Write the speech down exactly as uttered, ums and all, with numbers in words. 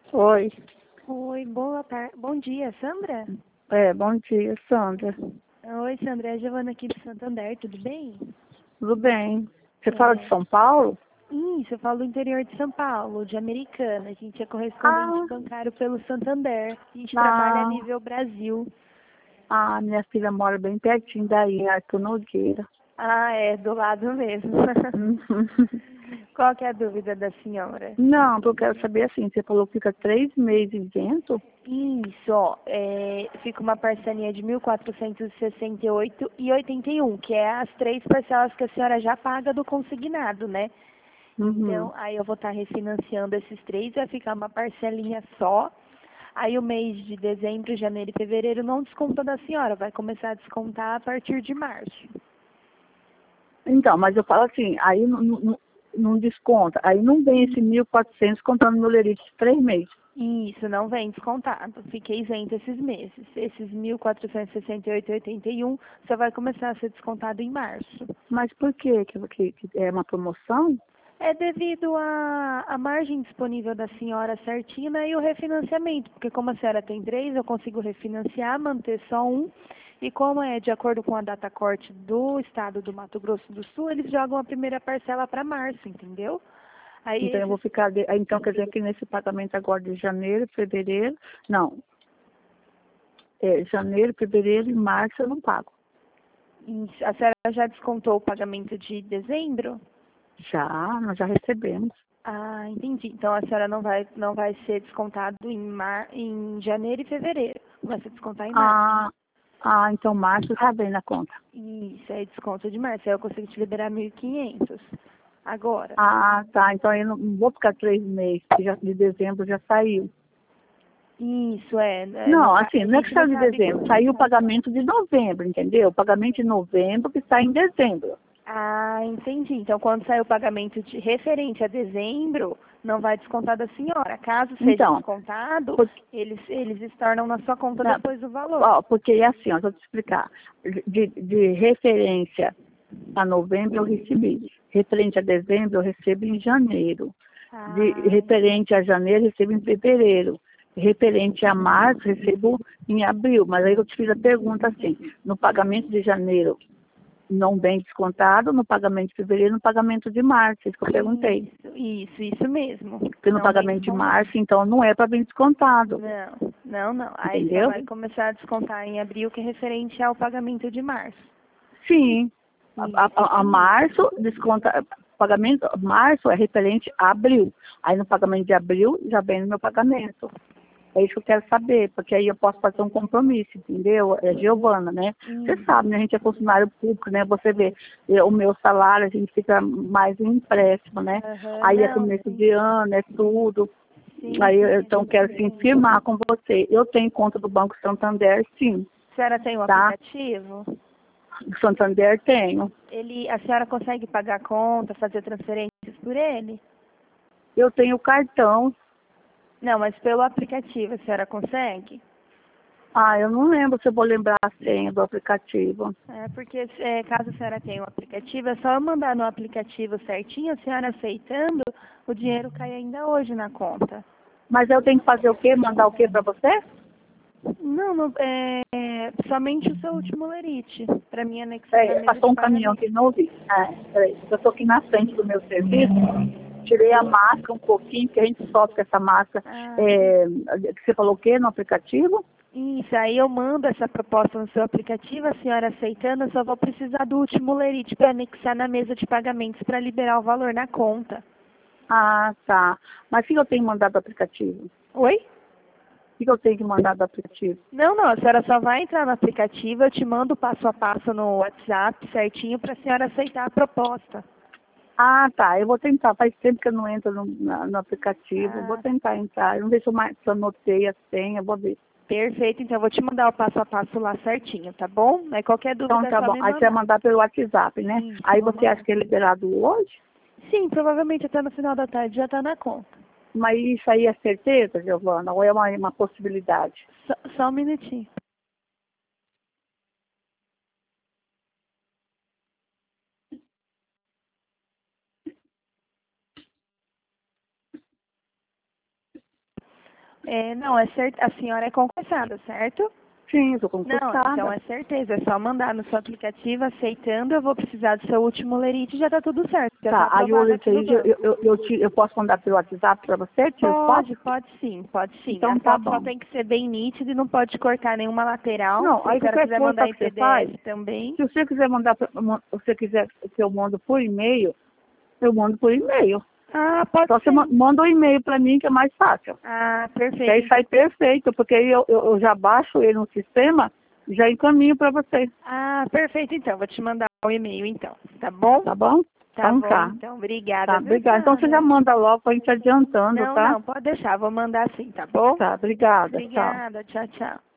Oi. Oi, boa tarde. Bom dia, Sandra? É, bom dia, Sandra. Oi, Sandra, é a Giovana aqui de Santander, tudo bem? Tudo bem? Você fala de É, São Paulo? Isso, eu falo do interior de São Paulo, de Americana. A gente é correspondente Ah, bancário pelo Santander. A gente trabalha a ah, nível Brasil. ah, minha filha mora bem pertinho daí, em Arthur Nogueira. Ah, é, do lado mesmo. Uhum. Qual que é a dúvida da senhora? Não, eu quero saber assim, você falou que fica três meses isento? Isso, ó, é, fica uma parcelinha de mil quatrocentos e sessenta e oito e oitenta e um, que é as três parcelas que a senhora já paga do consignado, né? Uhum. Então, aí eu vou estar refinanciando esses três, vai ficar uma parcelinha só. Aí o mês de dezembro, janeiro e fevereiro não desconta da senhora, vai começar a descontar a partir de março. Então, mas eu falo assim, aí não, não, não desconta, aí não vem esse mil e quatrocentos contando no lerite de três meses. Isso, não vem descontado. Fiquei isento esses meses. Esses mil quatrocentos e sessenta e oito e oitenta e um só vai começar a ser descontado em março. Mas por quê? Que, que, que é uma promoção? É devido à à margem disponível da senhora certinha, né, e o refinanciamento, porque como a senhora tem três, eu consigo refinanciar, manter só um, e como é de acordo com a data corte do estado do Mato Grosso do Sul, eles jogam a primeira parcela para março, entendeu? Aí Então eu vou esses, ficar, de, aí, então quer dizer que nesse pagamento agora de janeiro, fevereiro, não, é, janeiro, fevereiro e março eu não pago. a senhora já descontou o pagamento de dezembro? Já, nós já recebemos. Ah, entendi. Então a senhora não vai, não vai ser descontado em, mar, em janeiro e fevereiro, vai ser descontar em março. Ah, ah, então março tá bem na conta. Isso, aí desconto de março. Aí eu consigo te liberar mil e quinhentos. Agora. Ah, tá, então eu não, não vou ficar três meses, porque já, de dezembro já saiu. Isso, é. é, no, Não, ca- assim, a não é que gente não saiu de sabe. dezembro, saiu o pagamento de novembro, entendeu? O pagamento de novembro que sai em dezembro. Ah, entendi. Então, quando sair o pagamento de, referente a dezembro, não vai descontar da senhora. Caso seja Então, descontado, por, eles, eles estornam na sua conta não, depois do valor. ó, porque é assim, ó, vou te explicar. De, de referência a novembro eu recebi. Referente a dezembro eu recebo em janeiro. De, Ah, referente a janeiro eu recebo em fevereiro. Referente a março recebo em abril. Mas aí eu te fiz a pergunta assim, no pagamento de janeiro não vem descontado, no pagamento de fevereiro, no pagamento de março, isso que eu perguntei. isso, isso, isso mesmo. Porque no Não vem pagamento de descontado. março, então não é para vir descontado, Não, não, não. Aí só entendeu? vai começar a descontar em abril, que é referente ao pagamento de março. Sim, a, Isso, a, a isso mesmo. março desconta, pagamento, março é referente a abril. Aí no pagamento de abril já vem no meu pagamento. É isso que eu quero saber, porque aí eu posso fazer um compromisso, entendeu? É Giovana, né? Você Isso. sabe, né? A gente é funcionário público, né? Você vê, eh, o meu salário, a gente fica mais em empréstimo, né? Aham, Aí é não, começo sim. de ano, é tudo. Sim, Aí eu sim, a então gente quero assim, entende. firmar com você. Eu tenho conta do Banco Santander, sim, A senhora tem o tá? aplicativo? Do Santander tenho. Ele, a senhora consegue pagar a conta, fazer transferências por ele? Eu tenho cartão. Não, mas pelo aplicativo a senhora consegue? Ah, eu não lembro se eu vou lembrar a senha do aplicativo. É, porque é, caso a senhora tenha o aplicativo, é só eu mandar no aplicativo certinho, a senhora aceitando, o dinheiro cai ainda hoje na conta. Mas eu tenho que fazer o quê? Mandar o quê para você? Não, não é, é somente o seu último lerite, para mim anexar na É, mesa passou de um caminhão pagamento. aqui, não ouvi. É, peraí, eu estou aqui na frente do meu serviço, tirei a máscara um pouquinho, porque a gente sofre com essa máscara. Ah, É, que você falou o quê no aplicativo? isso, aí eu mando essa proposta no seu aplicativo, a senhora aceitando, eu só vou precisar do último lerite para anexar na mesa de pagamentos para liberar o valor na conta. Ah, tá. Mas o que eu tenho que mandar do aplicativo? Oi? O que eu tenho que mandar do aplicativo? Não, não, a senhora só vai entrar no aplicativo, eu te mando o passo a passo no WhatsApp certinho para a senhora aceitar a proposta. Ah, tá. Eu vou tentar. Faz tempo que eu não entro no, na- no aplicativo. Vou Ah, tentar entrar. Não sei se eu, mais, se eu anotei a senha. Vou ver. perfeito, então eu vou te mandar o passo a passo lá certinho, tá bom? Aí qualquer Então dúvida é tá só bom. me Aí você vai mandar. mandar pelo WhatsApp, né? Isso, Aí vou você acha mandar. que é liberado hoje? Sim, provavelmente até no final da tarde já está na conta. Mas isso aí é certeza, Giovana? Ou é uma, uma possibilidade? Só, só um minutinho. É, não, é certo. A senhora é concursada, certo? Sim, eu tô Não, concursada. então é certeza. É só mandar no seu aplicativo aceitando. Eu vou precisar do seu último lerite e já tá tudo certo. Já tá Tá, aí o aprovado aqui no Leite, eu, banco. eu, eu, eu, te- eu posso mandar pelo WhatsApp para você? Tira foto? Pode, pode sim, pode sim. Então A tá foto só bom. tem que ser bem nítida e não pode cortar nenhuma lateral. Não, Se a aí senhora qualquer quiser coisa mandar sabe em o que você faz? P D F também. Se você quiser mandar, pra- mo- se você quiser que eu mando por e-mail, eu mando por e-mail. Ah, pode Só você ser. ma- manda um e-mail para mim que é mais fácil. Ah, Que perfeito. aí então. sai perfeito, porque aí eu, eu, eu já baixo ele no sistema e já encaminho para você. Ah, perfeito então. Vou te mandar o e-mail então. Tá bom? Tá bom? Tá Então bom, tá. então. Obrigada, Tá, viu, obrigada. Então você já senhora? manda logo pra gente adiantando, Não, tá? não, pode deixar. Vou mandar sim, tá bom? Tá, obrigada. Tchau. Obrigada. Tchau, tchau.